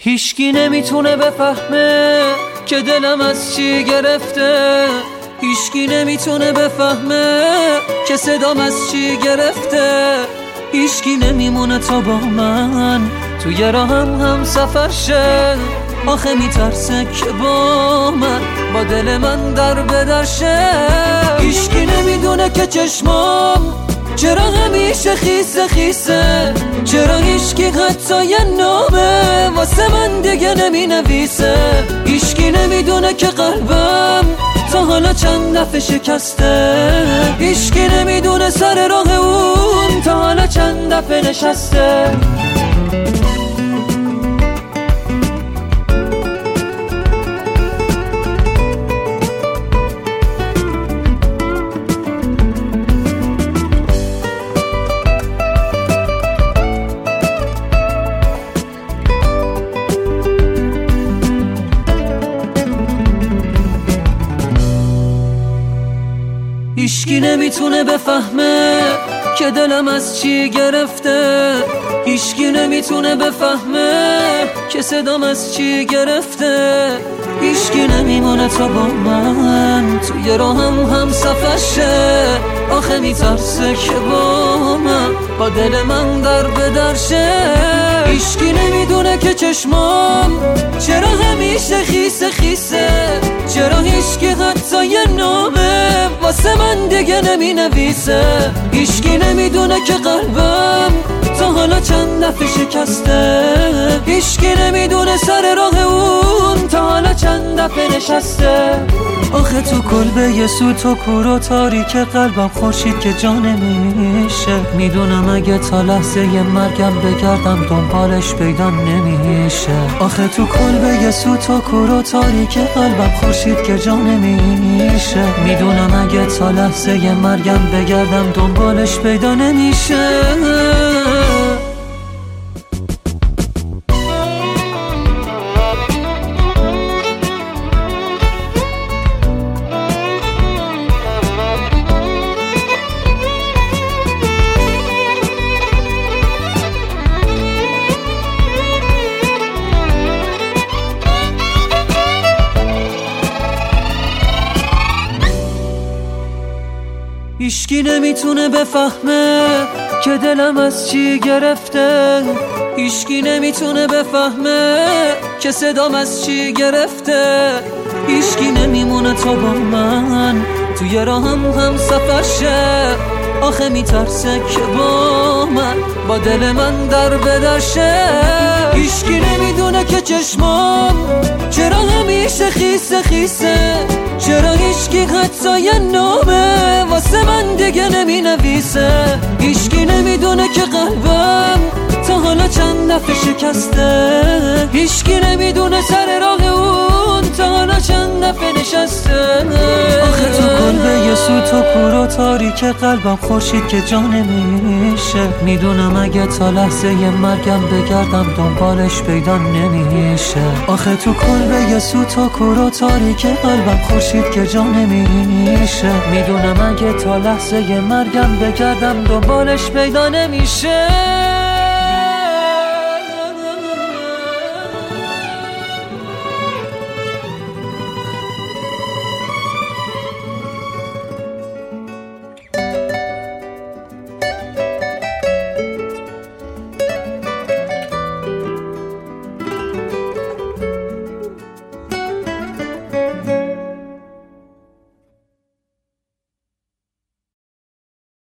هیچکی نمیتونه بفهمه که دلم از چی گرفته، هیچکی نمیتونه بفهمه که صدام از چی گرفته، هیچکی نمیمونه تا با من توی راهم هم سفر شه. آخه میترسه که با من با دل من در بدرشه. هیچکی نمیدونه که چشمام چرا همیشه خیسه خیسه، چرا هیچکی حتی یه نامه واسه من دیگه نمی نویسه. هیچکی نمیدونه که قلبم تا حالا چند دفعه شکسته، هیچکی نمیدونه سر راه اون تا حالا چند دفعه نشسته. هیچکی نمیتونه بفهمه که دلم از چی گرفته، هیچکی نمیتونه بفهمه که صدام از چی گرفته، هیچکی نمیمونه تا با من توی راهم هم سفر شه. آخه میترسه که با من با دل من در بدرشه. هیچکی نمیدونه که چشمام چرا همیشه خیسه خیسه، چرا هیچکی حتی یه نامه واسه من دیگه نمی نویسه. هیچکی نمیدونه که قلبم تا حالا چند دفعه شکسته، هیچکی نمیدونه سر راه اون تا حالا چند دفعه نشسته. آخه تو کلبه یه سوت و کور و تاریک قلبم خورشید که جا نمیشه. میدونم اگه تا لحظه یه مرگم بگردم دنبالش پیدا نمیشه. آخه تو کلبه یه سوت و کور و تاریک قلبم خورشید که جا نمیشه. میدونم اگه تا لحظه یه مرگم بگردم دنبالش پیدا نمیشه. هیچکی نمیتونه بفهمه که دلم از چی گرفته، هیچکی نمیتونه بفهمه که صدام از چی گرفته، هیچکی نمیمونه تا با من توی راهم هم سفر شه. آخه میترسه که با من با دل من در بدرشه. هیچکی نمیدونه که چشمام چرا همیشه خیسه خیسه، چرا هیچکی حتی یه نامه واسه من دیگه نمی نویسه. هیچکی نمیدونه که قلبم تا حالا چند دفعه شکسته، هیچکی نمیدونه سر راه اون تا حالا چند دفعه نشسته. آخه تو کلبه یه سوت و کور و تاریک قلبم خورشید که جا نمیشه. میدونم اگه تا لحظه یه مرگم بگردم دنبالش پیدا نمیشه. آخه تو کلبه یه سوت و کور و تاریک قلبم خورشید که جا نمیشه. میدونم اگه تا لحظه یه مرگم بگردم دنبالش پیدا نمیشه.